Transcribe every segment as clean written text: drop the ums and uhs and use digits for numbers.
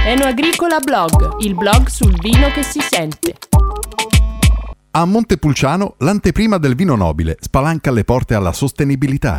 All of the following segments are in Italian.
Enoagricola Blog, il blog sul vino che si sente. A Montepulciano l'anteprima del vino nobile spalanca le porte alla sostenibilità.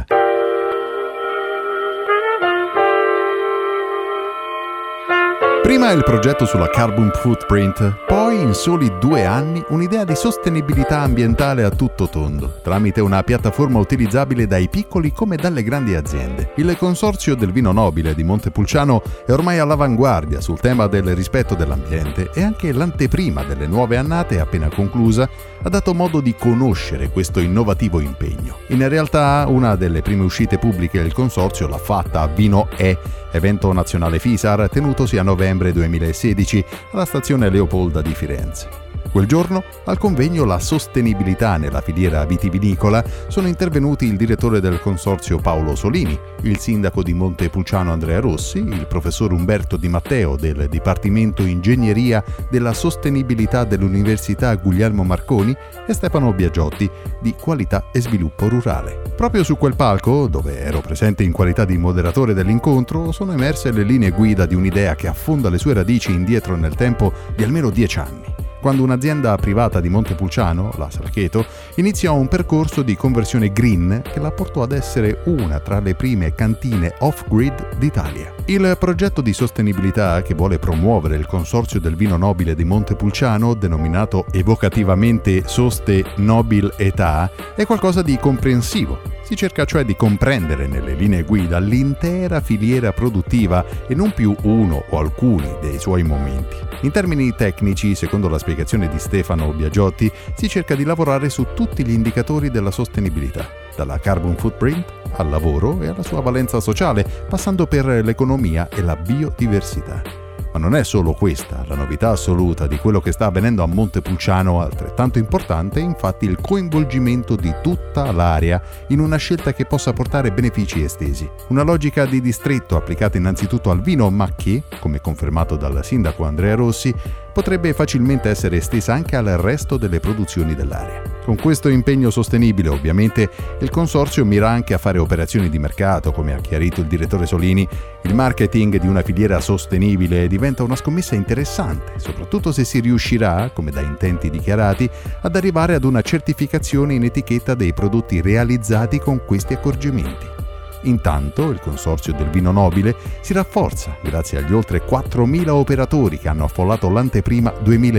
Prima il progetto sulla carbon footprint, poi in soli 2 anni un'idea di sostenibilità ambientale a tutto tondo, tramite una piattaforma utilizzabile dai piccoli come dalle grandi aziende. Il Consorzio del Vino Nobile di Montepulciano è ormai all'avanguardia sul tema del rispetto dell'ambiente e anche l'anteprima delle nuove annate appena conclusa ha dato modo di conoscere questo innovativo impegno. In realtà una delle prime uscite pubbliche del Consorzio l'ha fatta a Vino E, evento nazionale FISAR tenutosi a novembre 2016 alla stazione Leopolda di Firenze. Quel giorno, al convegno La sostenibilità nella filiera vitivinicola, sono intervenuti il direttore del Consorzio Paolo Solini, il sindaco di Montepulciano Andrea Rossi, il professor Umberto Di Matteo del Dipartimento Ingegneria della Sostenibilità dell'Università Guglielmo Marconi e Stefano Biagiotti di Qualità e Sviluppo Rurale. Proprio su quel palco, dove ero presente in qualità di moderatore dell'incontro, sono emerse le linee guida di un'idea che affonda le sue radici indietro nel tempo di almeno 10 anni. Quando un'azienda privata di Montepulciano, la Salcheto, iniziò un percorso di conversione green che la portò ad essere una tra le prime cantine off-grid d'Italia. Il progetto di sostenibilità che vuole promuovere il Consorzio del Vino Nobile di Montepulciano, denominato evocativamente Soste Nobil Età, è qualcosa di comprensivo. Si cerca cioè di comprendere nelle linee guida l'intera filiera produttiva e non più uno o alcuni dei suoi momenti. In termini tecnici, secondo la spiegazione di Stefano Biagiotti, si cerca di lavorare su tutti gli indicatori della sostenibilità, dalla carbon footprint al lavoro e alla sua valenza sociale, passando per l'economia e la biodiversità. Ma non è solo questa la novità assoluta di quello che sta avvenendo a Montepulciano, altrettanto importante è infatti il coinvolgimento di tutta l'area in una scelta che possa portare benefici estesi. Una logica di distretto applicata innanzitutto al vino, ma che, come confermato dal sindaco Andrea Rossi, potrebbe facilmente essere estesa anche al resto delle produzioni dell'area. Con questo impegno sostenibile, ovviamente, il Consorzio mira anche a fare operazioni di mercato, come ha chiarito il direttore Solini. Il marketing di una filiera sostenibile diventa una scommessa interessante, soprattutto se si riuscirà, come da intenti dichiarati, ad arrivare ad una certificazione in etichetta dei prodotti realizzati con questi accorgimenti. Intanto il Consorzio del Vino Nobile si rafforza grazie agli oltre 4.000 operatori che hanno affollato l'anteprima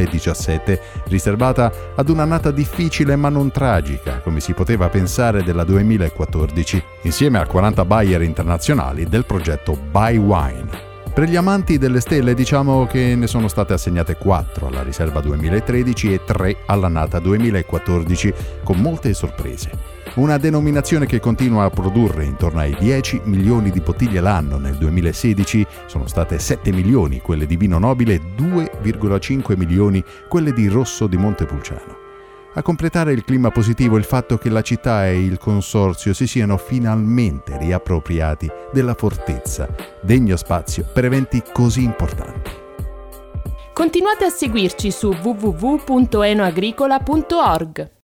2017, riservata ad un'annata difficile ma non tragica, come si poteva pensare, della 2014, insieme a 40 buyer internazionali del progetto Buy Wine. Per gli amanti delle stelle diciamo che ne sono state assegnate 4 alla riserva 2013 e 3 all'annata 2014, con molte sorprese. Una denominazione che continua a produrre intorno ai 10 milioni di bottiglie l'anno. Nel 2016 sono state 7 milioni quelle di vino nobile e 2,5 milioni quelle di rosso di Montepulciano. A completare il clima positivo il fatto che la città e il Consorzio si siano finalmente riappropriati della fortezza, degno spazio per eventi così importanti. Continuate a seguirci su www.enoagricola.org.